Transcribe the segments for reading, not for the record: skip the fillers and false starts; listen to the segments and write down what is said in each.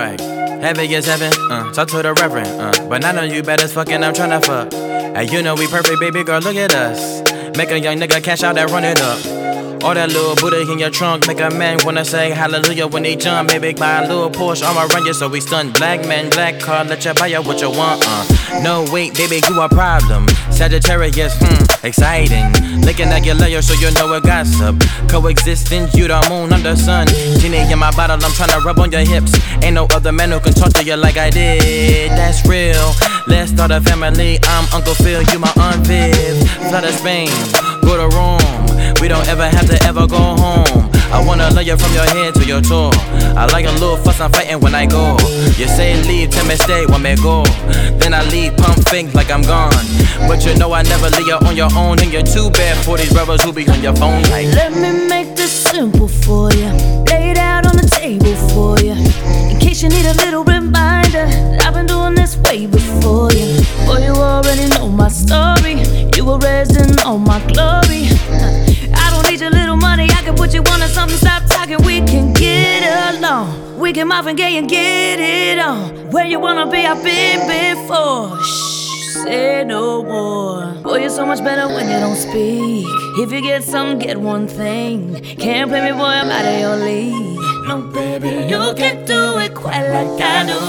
like, heaven is heaven, talk to the reverend, but I know you better fucking, I'm tryna fuck. And you know we perfect, baby girl, look at us. Make a young nigga cash out and run it up. All that little booty in your trunk make a man wanna say hallelujah when they jump. Baby, buy a little Porsche, I'ma run you so we stun. Black man, black car, let you buy you what you want, No, wait, baby, you a problem. Sagittarius, exciting. Looking at your layer so you know it gossip. Coexistence, you the moon, I'm the sun. Genie in my bottle, I'm tryna rub on your hips. Ain't no other man who can talk to you like I did. That's real. Let's start a family. I'm Uncle Phil, you my Aunt Viv. Fly to Spain, go to Rome. We don't ever have to ever go home. I wanna love you from your head to your toe. I like a little fuss, I'm fighting when I go. You say leave, tell me stay, want me go. Then I leave, pump fake like I'm gone. But you know I never leave you on your own. And you're too bad for these brothers who be on your phone like. Let me make this simple for you. Lay it out on the table for you. In case you need a little reminder that I've been doing this way before you. Boy, you already know my story. You were raised in all my glory. I don't need your little money, I can put you on to something. Stop talking, we can get along. We can Marvin Gaye and get it on. Where you wanna be, I've been before. Shh, say no more. Boy, you're so much better when you don't speak. If you get something, get one thing. Can't play me, boy, I'm out of your league. No, baby, you can do it quite like I do.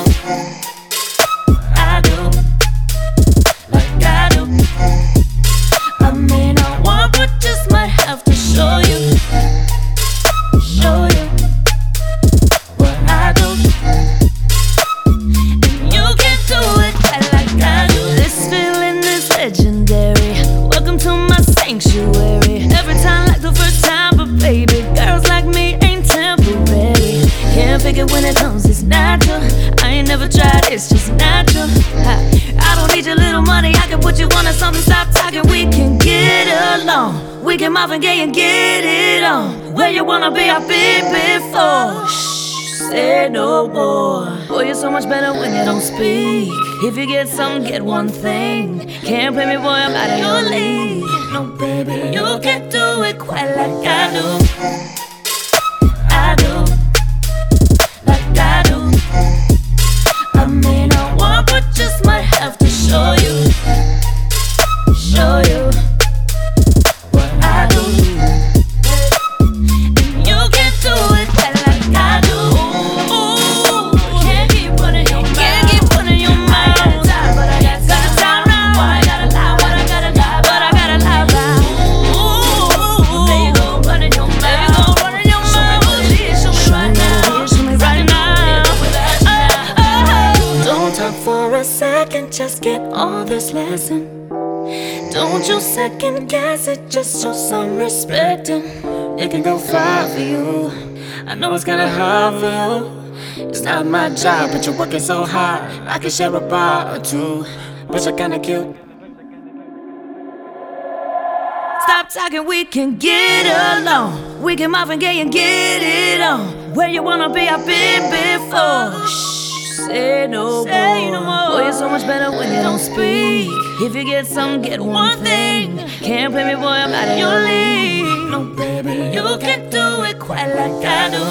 I do, like I do. I may not want, but just might have to show you what I do. And you can do it quite like I do. This feeling is legendary. Welcome to my sanctuary. Every time like the first time, but baby, girls like me ain't temporary. Can't fake it when it comes, it's natural. I ain't never tried, it's just natural. I don't need your little money, I can put you on to something. Stop talking, we can get along. We can Marvin Gaye and get it on. Where you wanna be, I've been before. Shh, say no more. Boy, you're so much better when you don't speak. If you get something, get one thing. Can't play me, boy, I'm out of your league. No, baby, you can do it quite like I do. I do, like I do. I may not want, but just might have to show you what I do. And you can do it quite like I do. Can't keep running your mouth. Can't keep running your mouth. I got time, but I got time now. I gotta lie, but I gotta lie, but I gotta lie loud. There you go, running your mouth. There you go, running your mouth. Show me right now. Show me right now. Don't talk for a second, just get all this lesson. Don't you second guess it, just show some respect. And it can go far for you. I know it's kinda hard for you. It's not my job, but you're working so hard. I can share a bar or two, but you're kinda cute. Stop talking, we can get along. We can Marvin Gaye and get it on. Where you wanna be, I've been before. Shh, say no more. Boy, you're so much better when you don't speak. If you get something, get one thing. Can't play me, boy, I'm out of your league. No, baby, you can do it quite like I do.